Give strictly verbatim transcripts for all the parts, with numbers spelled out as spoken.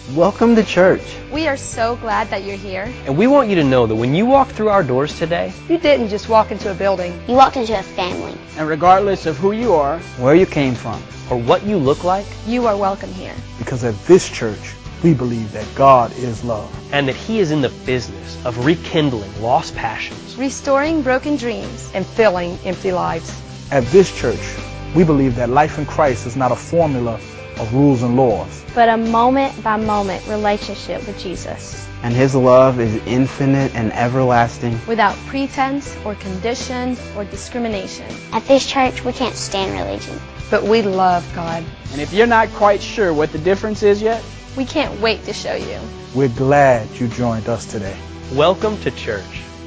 Welcome to church. We are so glad that you're here. And we want you to know that when you walk through our doors today, you didn't just walk into a building. You walked into a family. And regardless of who you are, where you came from, or what you look like, you are welcome here. Because at this church, we believe that God is love. And that He is in the business of rekindling lost passions, restoring broken dreams, and filling empty lives. At this church, we believe that life in Christ is not a formula of rules and laws, but a moment-by-moment relationship with Jesus. And His love is infinite and everlasting, without pretense or condition or discrimination. At this church, we can't stand religion, but we love God. And if you're not quite sure what the difference is yet, we can't wait to show you. We're glad you joined us today. Welcome to church.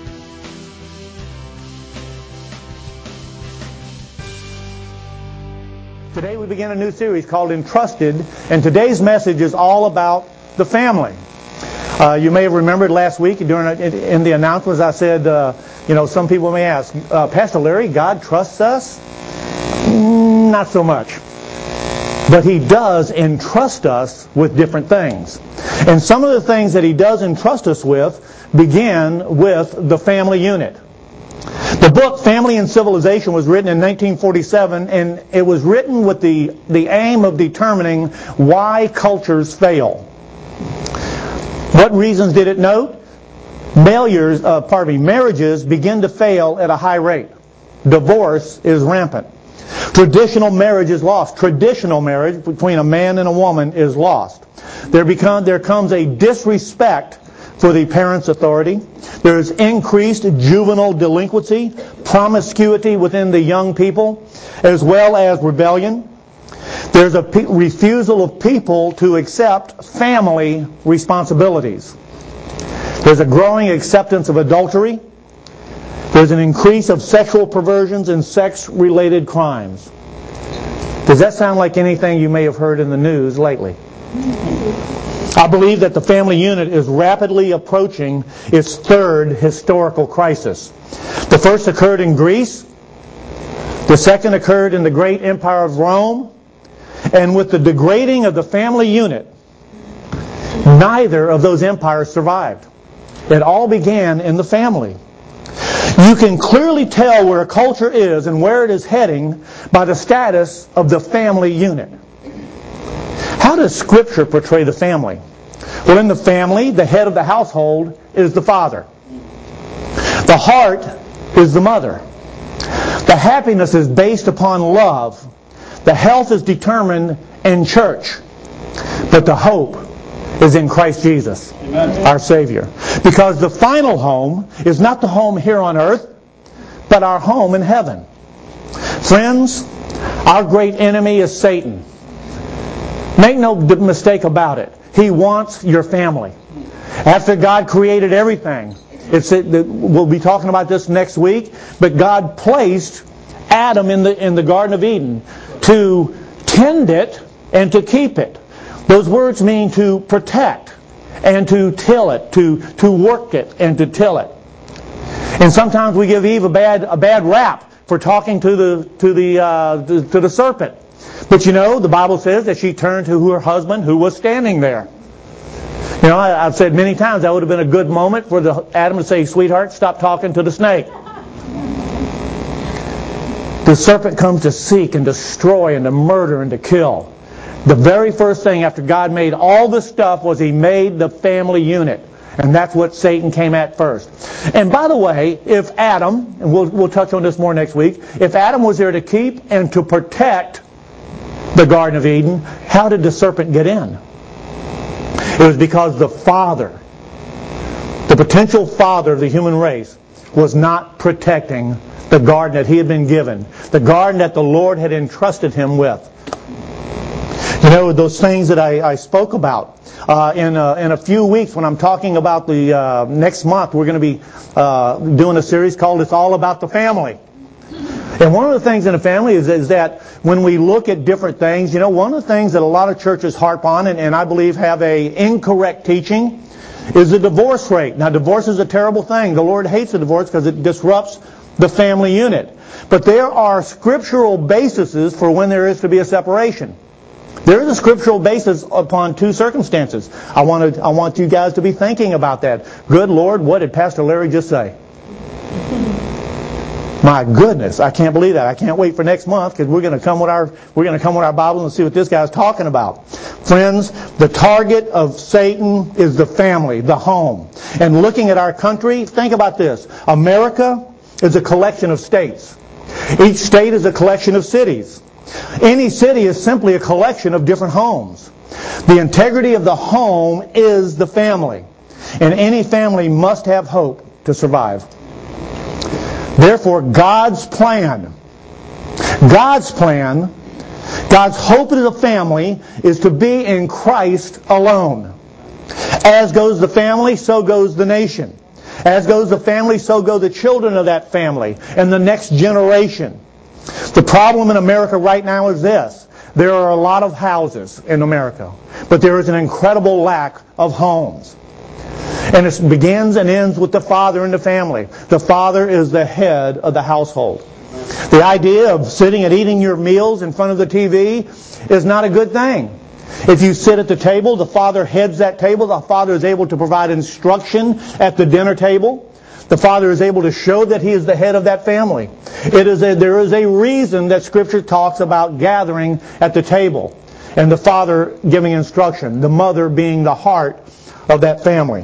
Today we begin a new series called Entrusted, and today's message is all about the family. Uh, you may have remembered last week during in the announcements I said, uh, you know, some people may ask, uh, Pastor Larry, God trusts us? Mm, not so much. But He does entrust us with different things. And some of the things that He does entrust us with begin with the family unit. The book Family and Civilization was written in nineteen forty-seven, and it was written with the, the aim of determining why cultures fail. What reasons did it note? Failures, uh, pardon me, marriages begin to fail at a high rate. Divorce is rampant. Traditional marriage is lost. Traditional marriage between a man and a woman is lost. There become, there comes a disrespect for the parent's authority. There's increased juvenile delinquency, promiscuity within the young people, as well as rebellion. There's a pe- refusal of people to accept family responsibilities. There's a growing acceptance of adultery. There's an increase of sexual perversions and sex-related crimes. Does that sound like anything you may have heard in the news lately? I believe that the family unit is rapidly approaching its third historical crisis. The first occurred in Greece. The second occurred in the great empire of Rome. And with the degrading of the family unit, neither of those empires survived. It all began in the family. You can clearly tell where a culture is and where it is heading by the status of the family unit. How does Scripture portray the family? Well, in the family, the head of the household is the father. The heart is the mother. The happiness is based upon love. The health is determined in church. But the hope is in Christ Jesus, Amen, our Savior. Because the final home is not the home here on earth, but our home in heaven. Friends, our great enemy is Satan. Make no mistake about it. He wants your family. After God created everything, it's, it, we'll be talking about this next week, but God placed Adam in the, in the Garden of Eden to tend it and to keep it. Those words mean to protect and to till it, to, to work it and to till it. And sometimes we give Eve a bad, a bad rap for talking to the, to the, uh, to, to the serpent. But you know, the Bible says that she turned to her husband who was standing there. You know, I, I've said many times that would have been a good moment for the Adam to say, sweetheart, stop talking to the snake. The serpent comes to seek and destroy and to murder and to kill. The very first thing after God made all this stuff was He made the family unit. And that's what Satan came at first. And by the way, if Adam, and we'll, we'll touch on this more next week, if Adam was there to keep and to protect the Garden of Eden, how did the serpent get in? It was because the father, the potential father of the human race, was not protecting the garden that he had been given, the garden that the Lord had entrusted him with. You know, those things that I, I spoke about uh, in, a, in a few weeks when I'm talking about the uh, next month, we're going to be uh, doing a series called It's All About the Family. And one of the things in a family is, is that when we look at different things, you know, one of the things that a lot of churches harp on, and, and I believe have a incorrect teaching, is the divorce rate. Now, divorce is a terrible thing. The Lord hates the divorce because it disrupts the family unit. But there are scriptural bases for when there is to be a separation. There is a scriptural basis upon two circumstances. I want to, I want you guys to be thinking about that. Good Lord, what did Pastor Larry just say? My goodness, I can't believe that. I can't wait for next month because we're going to come with our we're going to come with our Bible and see what this guy's talking about. Friends, the target of Satan is the family, the home. And looking at our country, think about this. America is a collection of states. Each state is a collection of cities. Any city is simply a collection of different homes. The integrity of the home is the family. And any family must have hope to survive. Therefore, God's plan, God's plan, God's hope as a family is to be in Christ alone. As goes the family, so goes the nation. As goes the family, so go the children of that family and the next generation. The problem in America right now is this. There are a lot of houses in America, but there is an incredible lack of homes. And it begins and ends with the father in the family. The father is the head of the household. The idea of sitting and eating your meals in front of the T V is not a good thing. If you sit at the table, the father heads that table. The father is able to provide instruction at the dinner table. The father is able to show that he is the head of that family. It is a, there is a reason that Scripture talks about gathering at the table and the father giving instruction, the mother being the heart of that family.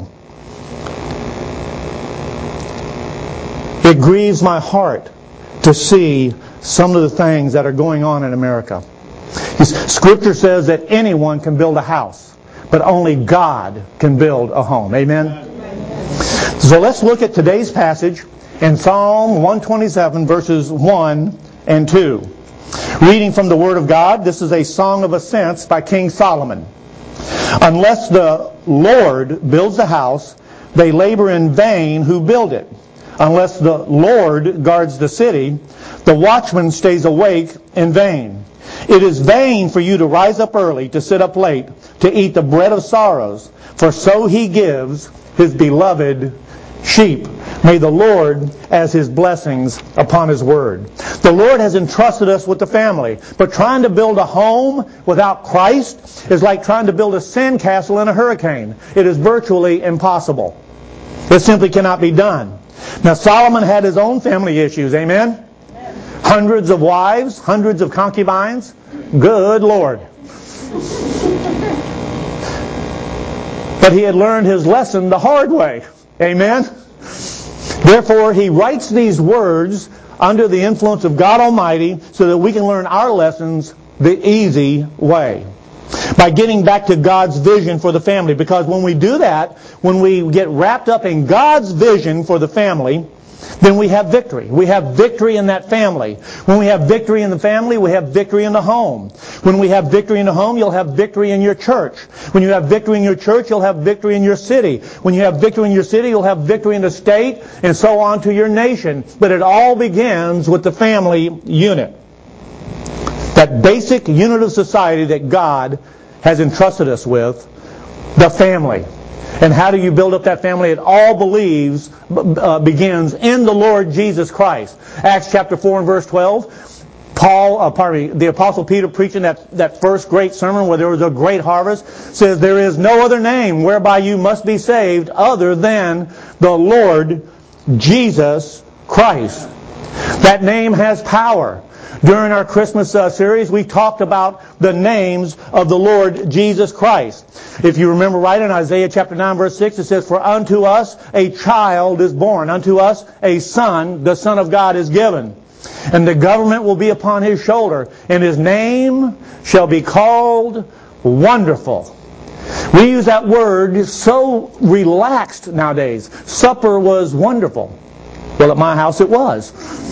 It grieves my heart to see some of the things that are going on in America. Scripture says that anyone can build a house, but only God can build a home. Amen? So let's look at today's passage in Psalm one twenty-seven, verses one and two. Reading from the Word of God, this is a song of ascents by King Solomon. Unless the Lord builds the house, they labor in vain who build it. Unless the Lord guards the city, the watchman stays awake in vain. It is vain for you to rise up early, to sit up late, to eat the bread of sorrows, for so he gives his beloved sheep. May the Lord as his blessings upon his word. The Lord has entrusted us with the family, but trying to build a home without Christ is like trying to build a sandcastle in a hurricane. It is virtually impossible. It simply cannot be done. Now, Solomon had his own family issues, amen? Hundreds of wives, hundreds of concubines. Good Lord. But he had learned his lesson the hard way, amen? Therefore, he writes these words under the influence of God Almighty so that we can learn our lessons the easy way. By getting back to God's vision for the family. Because when we do that, when we get wrapped up in God's vision for the family, then we have victory. We have victory in that family. When we have victory in the family, we have victory in the home. When we have victory in the home, you'll have victory in your church. When you have victory in your church, you'll have victory in your city. When you have victory in your city, you'll have victory in the state, and so on to your nation. But it all begins with the family unit. That basic unit of society that God has entrusted us with, the family. And how do you build up that family? It all believes, uh, begins in the Lord Jesus Christ. Acts chapter four and verse twelve. Paul, uh, pardon me, the Apostle Peter preaching that, that first great sermon where there was a great harvest, says, there is no other name whereby you must be saved other than the Lord Jesus Christ. That name has power. During our Christmas uh, series, we talked about the names of the Lord Jesus Christ. If you remember right in Isaiah chapter nine verse six, it says, for unto us a child is born, unto us a son, the Son of God is given. And the government will be upon his shoulder, and his name shall be called Wonderful. We use that word so relaxed nowadays. Supper was wonderful. Well, at my house it was.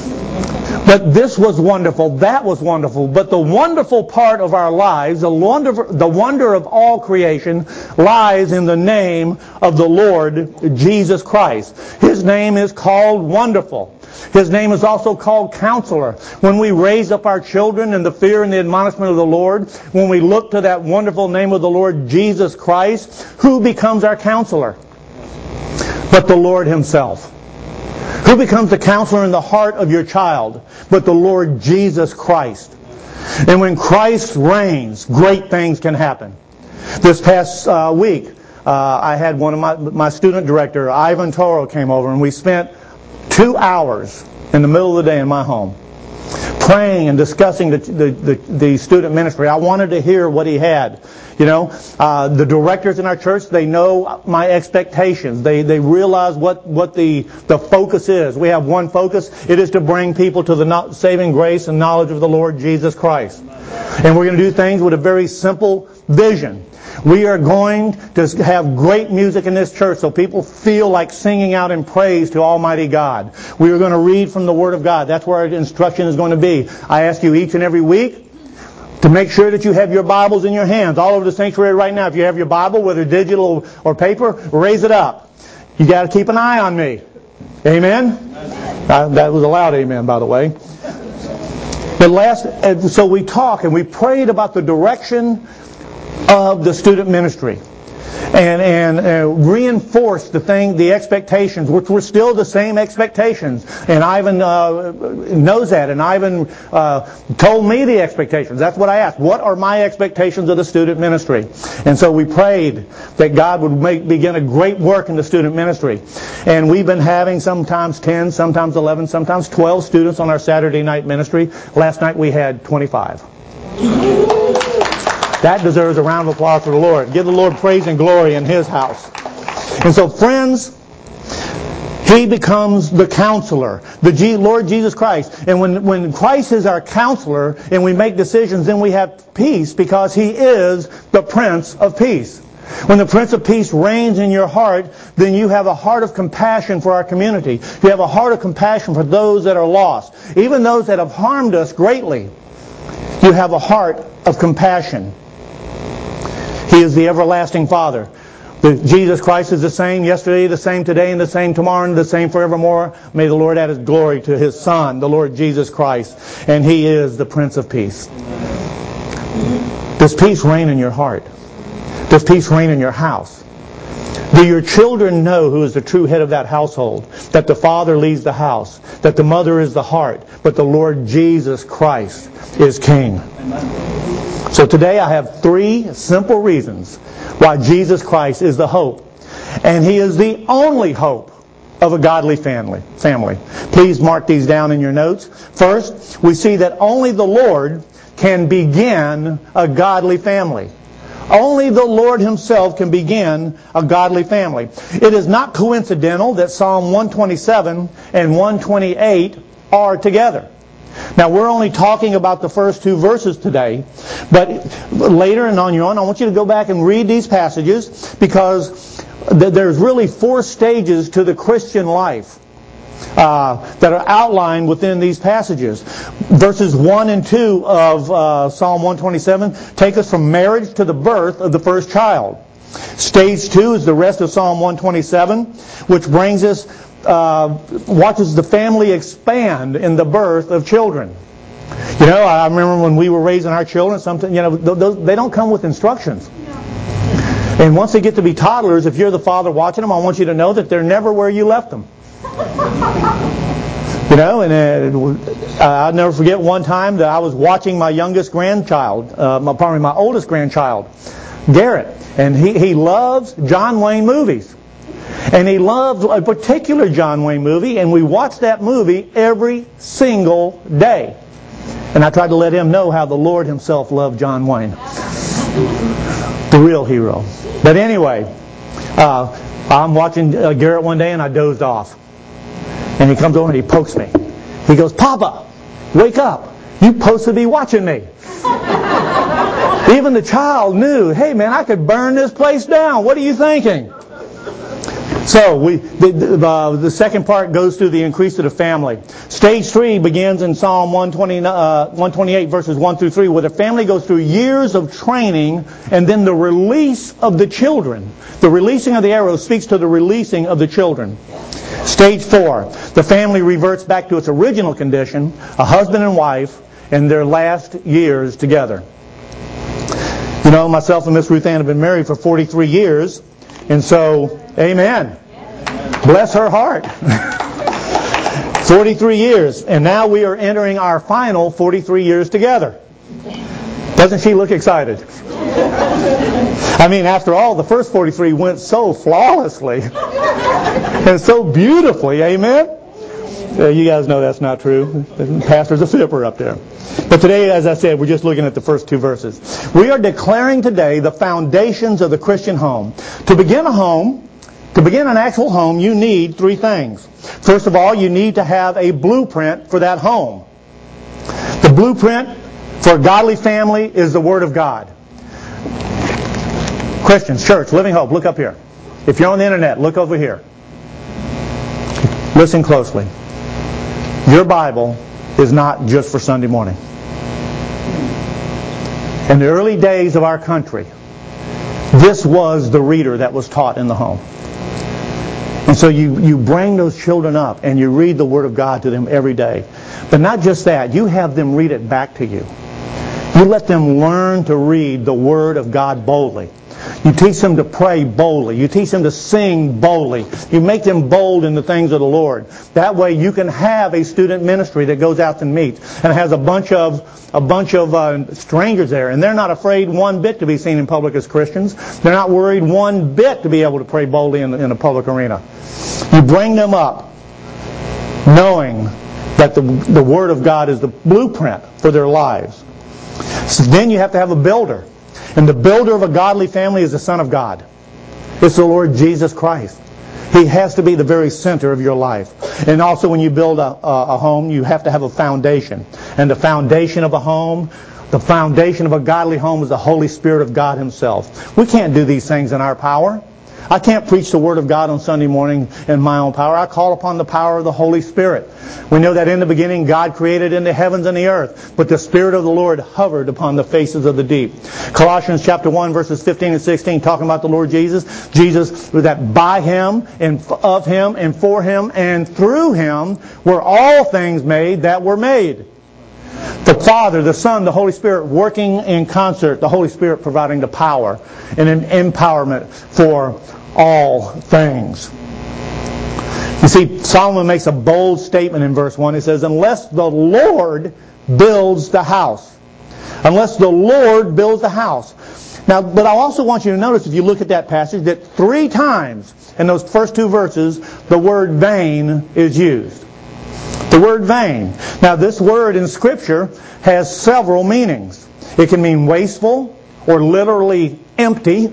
But this was wonderful, that was wonderful. But the wonderful part of our lives, the wonder, the wonder of all creation, lies in the name of the Lord Jesus Christ. His name is called Wonderful. His name is also called Counselor. When we raise up our children in the fear and the admonishment of the Lord, when we look to that wonderful name of the Lord Jesus Christ, who becomes our counselor? But the Lord Himself. Who becomes the counselor in the heart of your child but the Lord Jesus Christ? And when Christ reigns, great things can happen. This past uh, week, uh, I had one of my, my student director, Ivan Toro, came over, and we spent two hours in the middle of the day in my home praying and discussing the, the, the, the student ministry. I wanted to hear what he had. You know, uh, the directors in our church, they know my expectations. They they realize what, what the, the focus is. We have one focus. It is to bring people to the saving grace and knowledge of the Lord Jesus Christ. And we're going to do things with a very simple vision. We are going to have great music in this church so people feel like singing out in praise to Almighty God. We are going to read from the Word of God. That's where our instruction is going to be. I ask you each and every week to make sure that you have your Bibles in your hands. All over the sanctuary right now, if you have your Bible, whether digital or paper, raise it up. You got to keep an eye on me. Amen? Uh, that was a loud amen, by the way. But last, so we talked and we prayed about the direction of the student ministry, and and uh, reinforced the thing, the expectations, which were still the same expectations. And Ivan uh, knows that, and Ivan uh, told me the expectations. That's what I asked. What are my expectations of the student ministry? And so we prayed that God would make, begin a great work in the student ministry. And we've been having sometimes ten, sometimes eleven, sometimes twelve students on our Saturday night ministry. Last night we had twenty-five. That deserves a round of applause for the Lord. Give the Lord praise and glory in His house. And so, friends, He becomes the counselor, the G- Lord Jesus Christ. And when, when Christ is our counselor and we make decisions, then we have peace because He is the Prince of Peace. When the Prince of Peace reigns in your heart, then you have a heart of compassion for our community. You have a heart of compassion for those that are lost. Even those that have harmed us greatly, you have a heart of compassion. He is the everlasting Father. The, Jesus Christ is the same yesterday, the same today, and the same tomorrow, and the same forevermore. May the Lord add His glory to His Son, the Lord Jesus Christ. And He is the Prince of Peace. Does peace reign in your heart? Does peace reign in your house? Do your children know who is the true head of that household? That the father leads the house. That the mother is the heart. But the Lord Jesus Christ is King. So today I have three simple reasons why Jesus Christ is the hope. And He is the only hope of a godly family. Family. Please mark these down in your notes. First, we see that only the Lord can begin a godly family. Only the Lord Himself can begin a godly family. It is not coincidental that Psalm one twenty-seven and one twenty-eight are together. Now, we're only talking about the first two verses today, but later and on your own, I want you to go back and read these passages because there's really four stages to the Christian life uh, that are outlined within these passages. Verses one and two of uh, Psalm one twenty-seven take us from marriage to the birth of the first child. Stage two is the rest of Psalm one twenty-seven, which brings us Uh, watches the family expand in the birth of children. You know, I remember when we were raising our children, something, you know, those, they don't come with instructions. And once they get to be toddlers, if you're the father watching them, I want you to know that they're never where you left them. You know, and uh, I'll never forget one time that I was watching my youngest grandchild, uh, my, probably my oldest grandchild, Garrett, and he, he loves John Wayne movies. And he loved a particular John Wayne movie, and we watched that movie every single day. And I tried to let him know how the Lord Himself loved John Wayne. The real hero. But anyway, uh, I'm watching uh, Garrett one day, and I dozed off. And he comes over and he pokes me. He goes, "Papa, wake up. You're supposed to be watching me." Even the child knew, hey man, I could burn this place down. What are you thinking? So we, the, the, uh, the second part goes through the increase of the family. Stage three begins in Psalm one twenty, uh, one twenty-eight verses one through three, where the family goes through years of training and then the release of the children. The releasing of the arrow speaks to the releasing of the children. Stage four, the family reverts back to its original condition, a husband and wife in their last years together. You know, myself and Miss Ruth Ann have been married for forty-three years. And so, amen. Bless her heart. forty-three years. And now we are entering our final forty-three years together. Doesn't she look excited? I mean, after all, the first forty-three went so flawlessly and so beautifully. Amen? Uh, you guys know that's not true. The pastor's a fipper up there. But today, as I said, we're just looking at the first two verses. We are declaring today the foundations of the Christian home. To begin a home, to begin an actual home, you need three things. First of all, you need to have a blueprint for that home. The blueprint for a godly family is the Word of God. Christians, church, Living Hope, look up here. If you're on the internet, look over here. Listen closely. Your Bible is not just for Sunday morning. In the early days of our country, this was the reader that was taught in the home. And so you, you bring those children up and you read the Word of God to them every day. But not just that, you have them read it back to you. You let them learn to read the Word of God boldly. You teach them to pray boldly. You teach them to sing boldly. You make them bold in the things of the Lord. That way you can have a student ministry that goes out and meets and has a bunch of a bunch of uh, strangers there. And they're not afraid one bit to be seen in public as Christians. They're not worried one bit to be able to pray boldly in, in a public arena. You bring them up knowing that the, the Word of God is the blueprint for their lives. So then you have to have a builder. And the builder of a godly family is the Son of God. It's the Lord Jesus Christ. He has to be the very center of your life. And also when you build a, a, a home, you have to have a foundation. And the foundation of a home, the foundation of a godly home is the Holy Spirit of God Himself. We can't do these things in our power. I can't preach the Word of God on Sunday morning in my own power. I call upon the power of the Holy Spirit. We know that in the beginning God created in the heavens and the earth, but the Spirit of the Lord hovered upon the faces of the deep. Colossians chapter one verses fifteen and sixteen talking about the Lord Jesus. Jesus, that by Him and of Him and for Him and through Him were all things made that were made. The Father, the Son, the Holy Spirit working in concert, the Holy Spirit providing the power and an empowerment for all things. You see, Solomon makes a bold statement in verse one. He says, unless the Lord builds the house. Unless the Lord builds the house. Now, but I also want you to notice, if you look at that passage, that three times in those first two verses, the word vain is used. The word vain. Now, this word in Scripture has several meanings. It can mean wasteful or literally empty.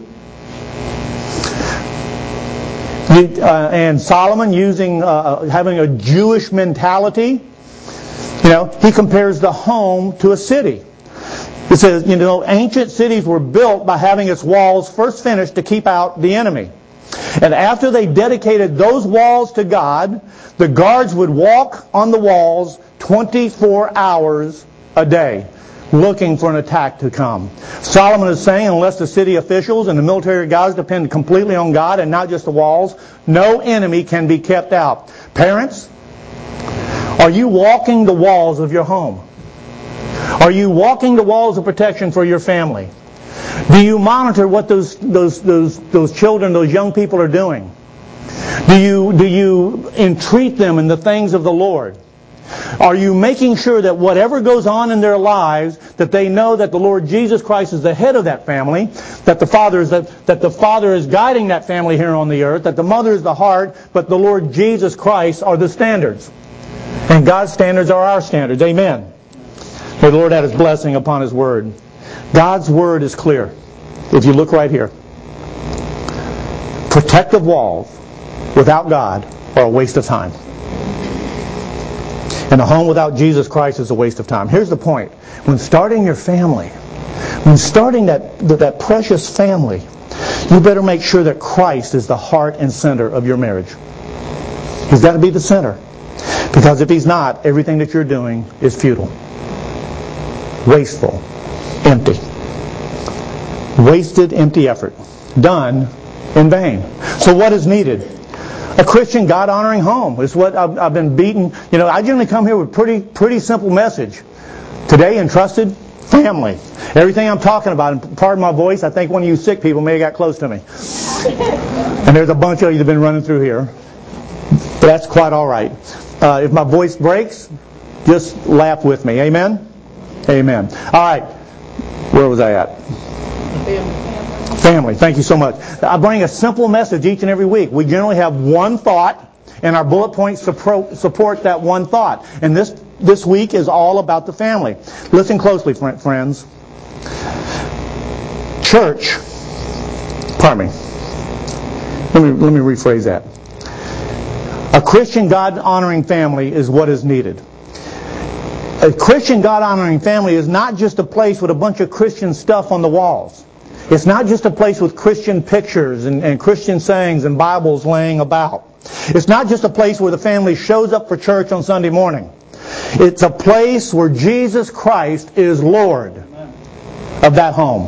Uh, and Solomon, using uh, having a Jewish mentality, you know, he compares the home to a city. It says, you know, ancient cities were built by having its walls first finished to keep out the enemy. And after they dedicated those walls to God, the guards would walk on the walls twenty-four hours a day, looking for an attack to come. Solomon is saying, unless the city officials and the military guys depend completely on God and not just the walls, no enemy can be kept out. Parents, are you walking the walls of your home? Are you walking the walls of protection for your family? Do you monitor what those those those those children, those young people are doing? Do you do you entreat them in the things of the Lord? Are you making sure that whatever goes on in their lives, that they know that the Lord Jesus Christ is the head of that family, that the Father is that, that the Father is guiding that family here on the earth, that the mother is the heart, but the Lord Jesus Christ are the standards. And God's standards are our standards. Amen. May the Lord add His blessing upon His Word. God's Word is clear. If you look right here. Protective walls without God are a waste of time. And a home without Jesus Christ is a waste of time. Here's the point. When starting your family, when starting that, that precious family, you better make sure that Christ is the heart and center of your marriage. He's got to be the center. Because if He's not, everything that you're doing is futile. Wasteful. Empty. Wasted, empty effort. Done in vain. So what is needed? A Christian, God-honoring home is what I've, I've been beaten. You know, I generally come here with a pretty, pretty simple message. Today, entrusted family. Everything I'm talking about, and pardon my voice, I think one of you sick people may have got close to me. And there's a bunch of you that have been running through here. But that's quite all right. Uh, if my voice breaks, just laugh with me. Amen? Amen. All right. Where was I at? Family. Thank you so much. I bring a simple message each and every week. We generally have one thought, and our bullet points support that one thought. And this this week is all about the family. Listen closely, friends. Church. Pardon me. Let me let me rephrase that. A Christian God-honoring family is what is needed. A Christian God-honoring family is not just a place with a bunch of Christian stuff on the walls. It's not just a place with Christian pictures and, and Christian sayings and Bibles laying about. It's not just a place where the family shows up for church on Sunday morning. It's a place where Jesus Christ is Lord of that home.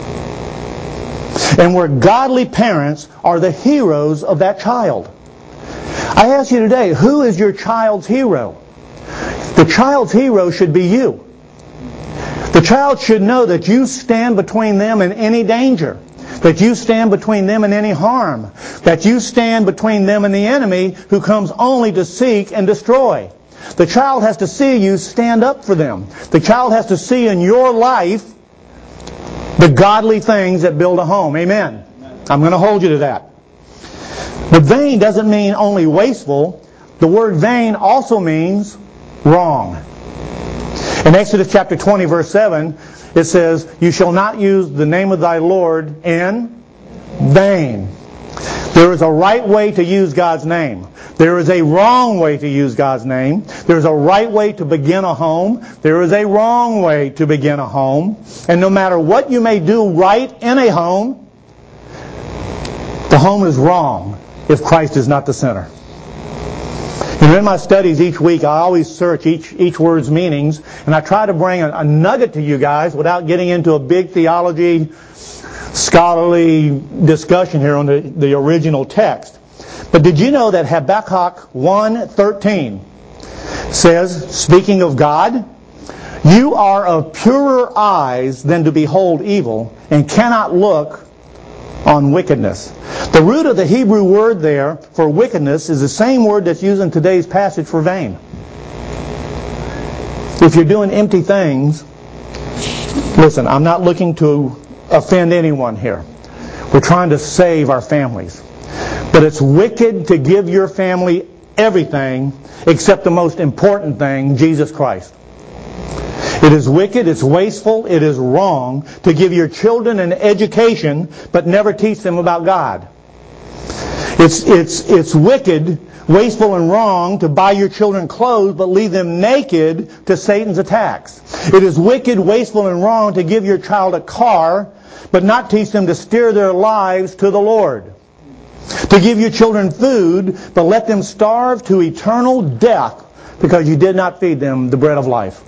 And where godly parents are the heroes of that child. I ask you today, who is your child's hero? The child's hero should be you. The child should know that you stand between them and any danger. That you stand between them and any harm. That you stand between them and the enemy who comes only to seek and destroy. The child has to see you stand up for them. The child has to see in your life the godly things that build a home. Amen. I'm going to hold you to that. But vain doesn't mean only wasteful. The word vain also means wrong. In Exodus chapter twenty, verse seven, it says, "You shall not use the name of thy Lord in vain." There is a right way to use God's name. There is a wrong way to use God's name. There's a right way to begin a home. There is a wrong way to begin a home. And no matter what you may do right in a home, the home is wrong if Christ is not the center. And in my studies each week, I always search each each word's meanings, and I try to bring a, a nugget to you guys without getting into a big theology, scholarly discussion here on the, the original text. But did you know that Habakkuk one thirteen says, speaking of God, "You are of purer eyes than to behold evil, and cannot look on wickedness." The root of the Hebrew word there for wickedness is the same word that's used in today's passage for vain. If you're doing empty things, listen, I'm not looking to offend anyone here. We're trying to save our families. But it's wicked to give your family everything except the most important thing, Jesus Christ. It is wicked, it's wasteful, it is wrong to give your children an education but never teach them about God. It's, it's, it's wicked, wasteful, and wrong to buy your children clothes but leave them naked to Satan's attacks. It is wicked, wasteful, and wrong to give your child a car but not teach them to steer their lives to the Lord. To give your children food but let them starve to eternal death because you did not feed them the bread of life.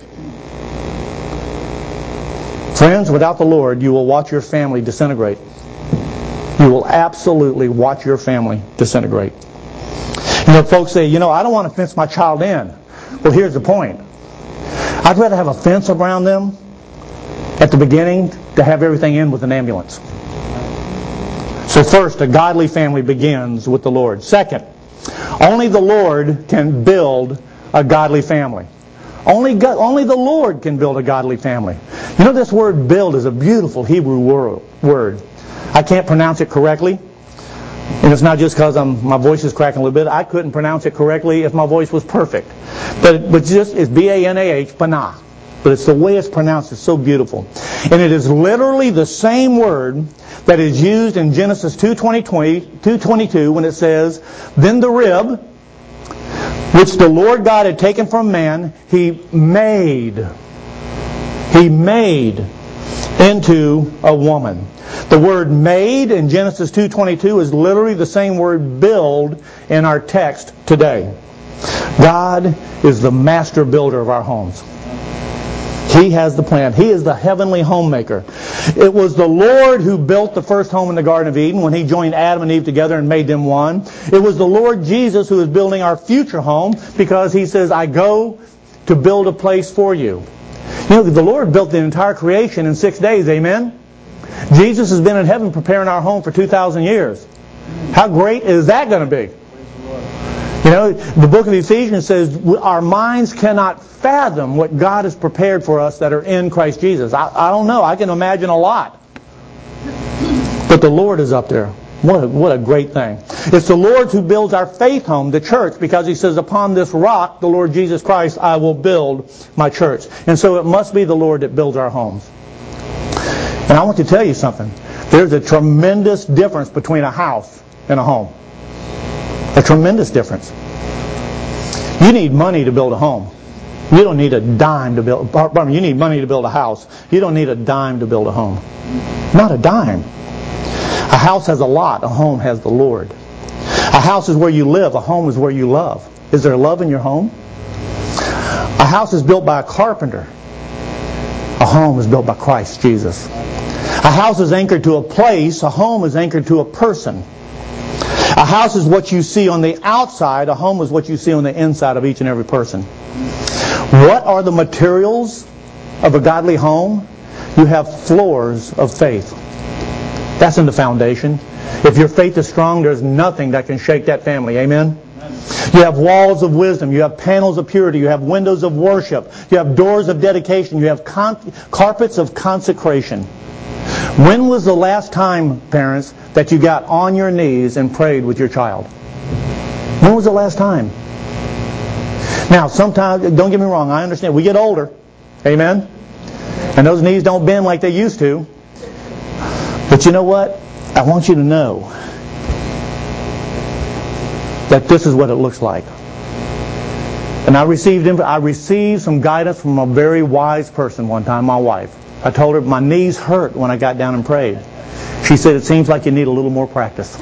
Friends, without the Lord, you will watch your family disintegrate. You will absolutely watch your family disintegrate. You know, folks say, you know, I don't want to fence my child in. Well, here's the point. I'd rather have a fence around them at the beginning to have everything in with an ambulance. So first, a godly family begins with the Lord. Second, only the Lord can build a godly family. Only God, only the Lord can build a godly family. You know, this word build is a beautiful Hebrew word. I can't pronounce it correctly. And it's not just because I'm, my voice is cracking a little bit. I couldn't pronounce it correctly if my voice was perfect. But, but just, it's B A N A H, banah. But it's the way it's pronounced is so beautiful. And it is literally the same word that is used in Genesis two twenty-two when it says, "Then the rib, which the Lord God had taken from man, he made, he made into a woman." The word made in Genesis two twenty-two is literally the same word build in our text today. God is the master builder of our homes. He has the plan. He is the heavenly homemaker. It was the Lord who built the first home in the Garden of Eden when He joined Adam and Eve together and made them one. It was the Lord Jesus who is building our future home because He says, "I go to build a place for you." You know, the Lord built the entire creation in six days. Amen? Jesus has been in heaven preparing our home for two thousand years. How great is that going to be? You know, the book of Ephesians says our minds cannot fathom what God has prepared for us that are in Christ Jesus. I, I don't know. I can imagine a lot. But the Lord is up there. What a, what a great thing. It's the Lord who builds our faith home, the church, because He says, upon this rock, the Lord Jesus Christ, I will build my church. And so it must be the Lord that builds our homes. And I want to tell you something. There's a tremendous difference between a house and a home. A tremendous difference. You need money to build a home. You don't need a dime to build. Pardon me, you need money to build a house. You don't need a dime to build a home. Not a dime. A house has a lot. A home has the Lord. A house is where you live. A home is where you love. Is there love in your home? A house is built by a carpenter. A home is built by Christ Jesus. A house is anchored to a place. A home is anchored to a person. A house is what you see on the outside. A home is what you see on the inside of each and every person. What are the materials of a godly home? You have floors of faith. That's in the foundation. If your faith is strong, there's nothing that can shake that family. Amen? You have walls of wisdom. You have panels of purity. You have windows of worship. You have doors of dedication. You have con- carpets of consecration. When was the last time, parents, that you got on your knees and prayed with your child? When was the last time? Now, sometimes, don't get me wrong, I understand. We get older. Amen? And those knees don't bend like they used to. But you know what? I want you to know that this is what it looks like. And I received I received some guidance from a very wise person one time, my wife. I told her my knees hurt when I got down and prayed. She said, it seems like you need a little more practice.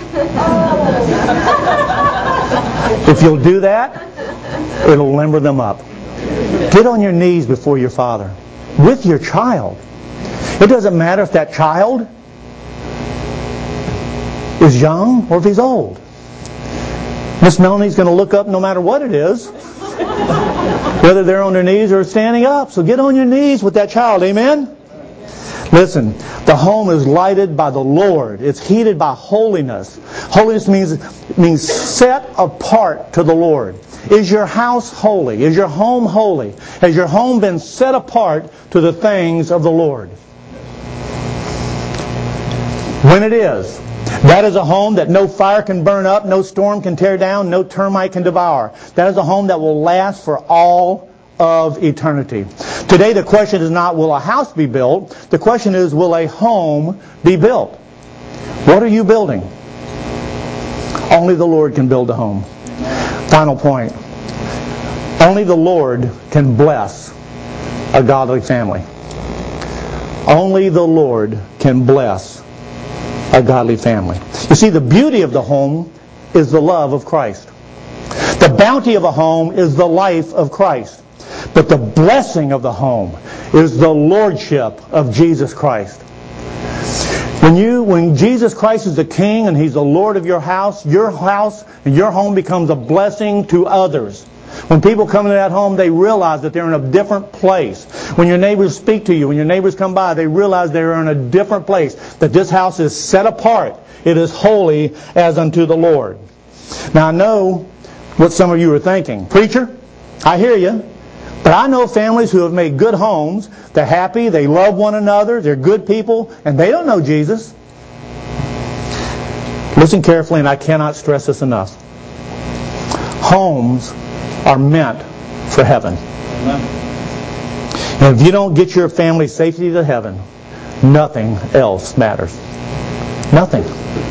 If you'll do that, it'll limber them up. Get on your knees before your Father with your child. It doesn't matter if that child is young or if he's old. Miss Melanie's going to look up no matter what it is, whether they're on their knees or standing up. So get on your knees with that child. Amen? Listen, the home is lighted by the Lord. It's heated by holiness. Holiness means, means set apart to the Lord. Is your house holy? Is your home holy? Has your home been set apart to the things of the Lord? When it is, that is a home that no fire can burn up, no storm can tear down, no termite can devour. That is a home that will last for all of eternity. Today the question is not, will a house be built? The question is, will a home be built? What are you building? Only the Lord can build a home. Final point. Only the Lord can bless a godly family. Only the Lord can bless a godly family. You see, the beauty of the home is the love of Christ. The bounty of a home is the life of Christ. But the blessing of the home is the lordship of Jesus Christ. When you, when Jesus Christ is the King and He's the Lord of your house, your house and your home becomes a blessing to others. When people come into that home, they realize that they're in a different place. When your neighbors speak to you, when your neighbors come by, they realize they're in a different place. That this house is set apart. It is holy as unto the Lord. Now I know what some of you are thinking. Preacher, I hear you. But I know families who have made good homes. They're happy. They love one another. They're good people. And they don't know Jesus. Listen carefully, and I cannot stress this enough. Homes are meant for heaven. Amen. And if you don't get your family safely to heaven, nothing else matters. Nothing.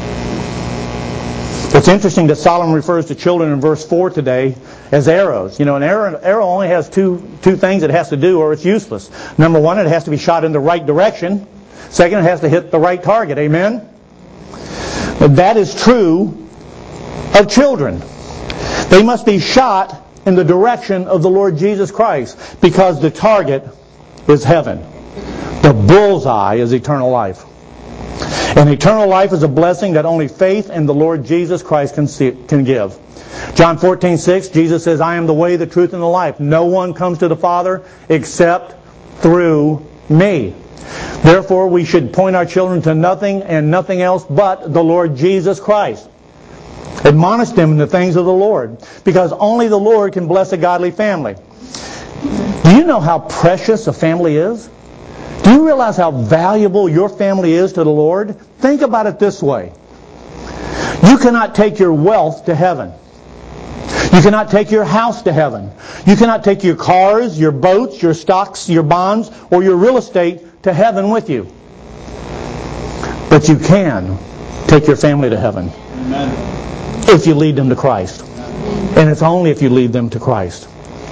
It's interesting that Solomon refers to children in verse four today as arrows. You know, an arrow, arrow only has two, two things it has to do or it's useless. Number one, it has to be shot in the right direction. Second, it has to hit the right target. Amen? But that is true of children. They must be shot in the direction of the Lord Jesus Christ because the target is heaven. The bullseye is eternal life. And eternal life is a blessing that only faith in the Lord Jesus Christ can see, can give. John fourteen six, Jesus says, I am the way, the truth, and the life. No one comes to the Father except through me. Therefore, we should point our children to nothing and nothing else but the Lord Jesus Christ. Admonish them in the things of the Lord, because only the Lord can bless a godly family. Do you know how precious a family is? Do you realize how valuable your family is to the Lord? Think about it this way. You cannot take your wealth to heaven. You cannot take your house to heaven. You cannot take your cars, your boats, your stocks, your bonds, or your real estate to heaven with you. But you can take your family to heaven. Amen. If you lead them to Christ. And it's only if you lead them to Christ.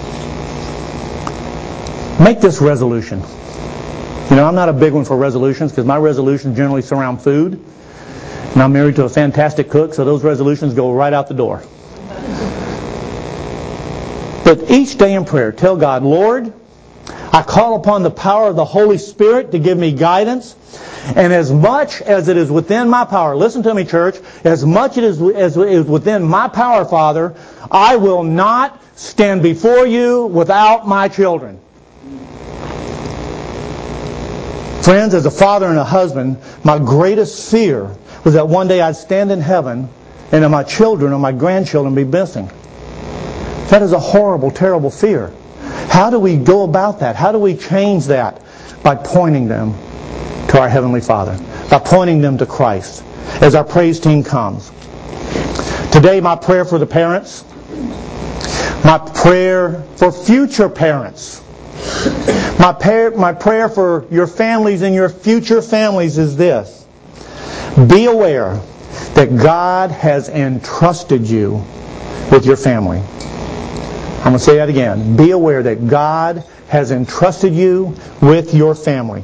Make this resolution. You know, I'm not a big one for resolutions because my resolutions generally surround food. And I'm married to a fantastic cook, so those resolutions go right out the door. But each day in prayer, tell God, Lord, I call upon the power of the Holy Spirit to give me guidance. And as much as it is within my power, listen to me, church, as much as it is within my power, Father, I will not stand before you without my children. Friends, as a father and a husband, my greatest fear was that one day I'd stand in heaven and that my children or my grandchildren be missing. That is a horrible, terrible fear. How do we go about that? How do we change that? By pointing them to our Heavenly Father. By pointing them to Christ. As our praise team comes. Today, my prayer for the parents. My prayer for future parents. My, par- my prayer for your families and your future families is this. Be aware that God has entrusted you with your family. I'm going to say that again. Be aware that God has entrusted you with your family.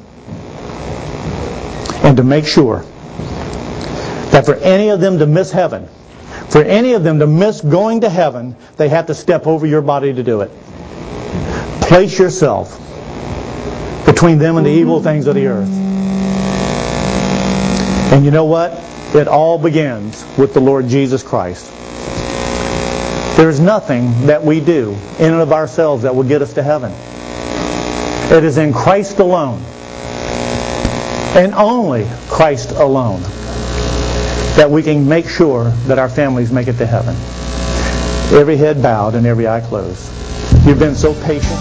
And to make sure that for any of them to miss heaven, for any of them to miss going to heaven, they have to step over your body to do it. Place yourself between them and the evil things of the earth. And you know what? It all begins with the Lord Jesus Christ. There is nothing that we do in and of ourselves that will get us to heaven. It is in Christ alone, and only Christ alone, that we can make sure that our families make it to heaven. Every head bowed and every eye closed. You've been so patient.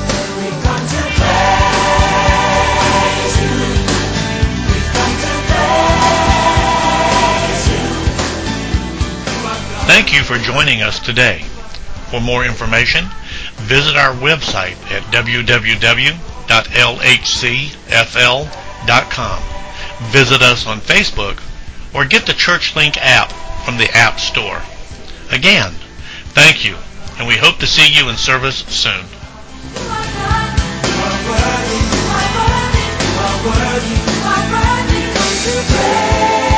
Thank you for joining us today. For more information, visit our website at w w w dot l h c f l dot com. Visit us on Facebook or get the ChurchLink app from the App Store. Again, thank you, and we hope to see you in service soon. You are worthy, you are worthy, you are worthy, come to pray.